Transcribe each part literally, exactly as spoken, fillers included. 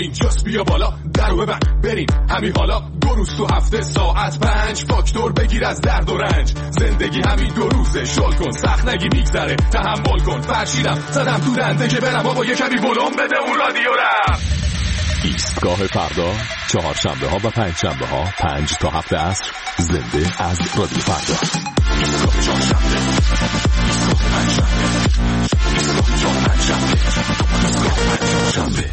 پایین جاست بیا بالا درو ببن بریم همین حالا دو روز تو هفته ساعت پنج فاکتور بگیر از درد و رنج زندگی همین دو روزه شل کن سخت نگی میگذره تحمل کن فرشیدم زدم تو دنده که برم بابا یه کمی ولوم بده اون رادیو رم. ایستگاه فردا چهارشنبه ها و پنج شنبه ها پنج تا هفت عصر زنده از رادیو فردا. ایستگاه چهارشنبه ایستگاه پنج شنبه ایستگاه چهار پنج شنبه ایستگاه پنج شنبه.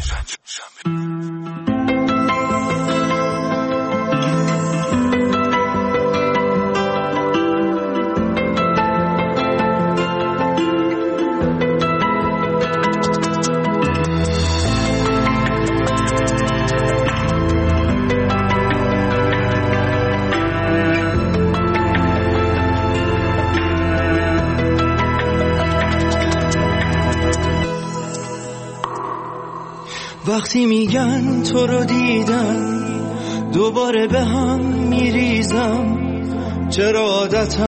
وقتی میگن تو رو دیدم دوباره به هم میریزم چرا عادتم